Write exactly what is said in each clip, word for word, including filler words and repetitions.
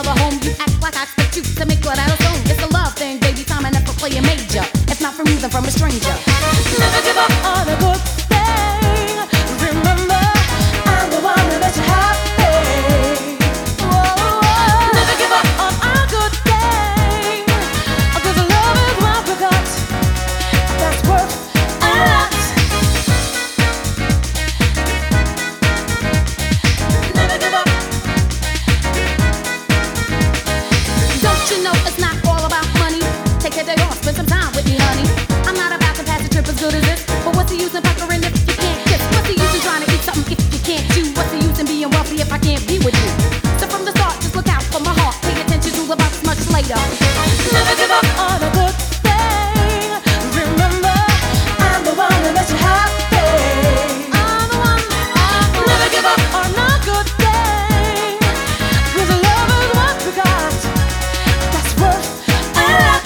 another home. You act like I expect you to make what I assume. It's a love thing, baby, time enough for playing major. If not from you, then from a stranger. Never give up on a good thing. Remember, I'm the one that makes you happy. Whoa. Never give up on a good thing, 'cause love is what we got. That's worth a lot. Never give up. Don't you know it's not all about money? Take a day off, spend some time with me, honey. I'm not about to pass a trip as good as this, but what's the use in puckering if you can't kiss? What's the use in trying to eat something if you can't chew? What's the use in being wealthy if I can't be with you? So from the start, just look out for my heart. Pay attention to the box much later. Never give up on a good thing. Remember, I'm the one that makes you happy. I'm the one. Never give up on a good thing, 'cause love is what we got. That's worth a lot.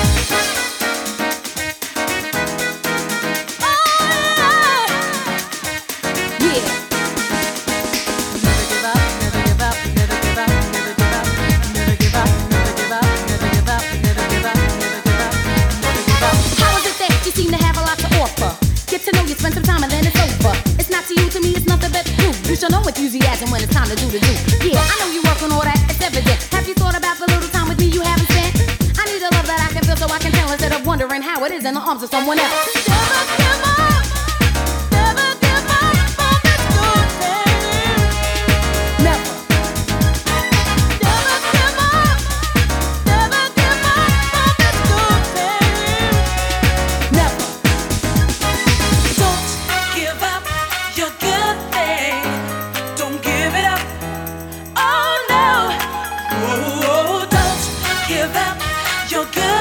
Yeah. Never give up, never give up, never give up, never give up, never give up, never give up, never give up, never give up, never give up, never give up. How is it that you seem to have a lot to offer? Get to know you, spend some time, and then it's over. It's not to you, to me, it's nothing but you. You should know enthusiasm when it's time to do the do. Yeah, I know you work on all that, it's evident. Have you thought about the little time with me you haven't spent? I need a love that I can feel so I can tell instead of wondering how it is in the arms of someone else. Never give up. Never give up on this good thing. Never. Never give up. Never give up on this good thing. Never. Don't give up your good thing. Don't give it up. Oh no. Whoa, don't give up your good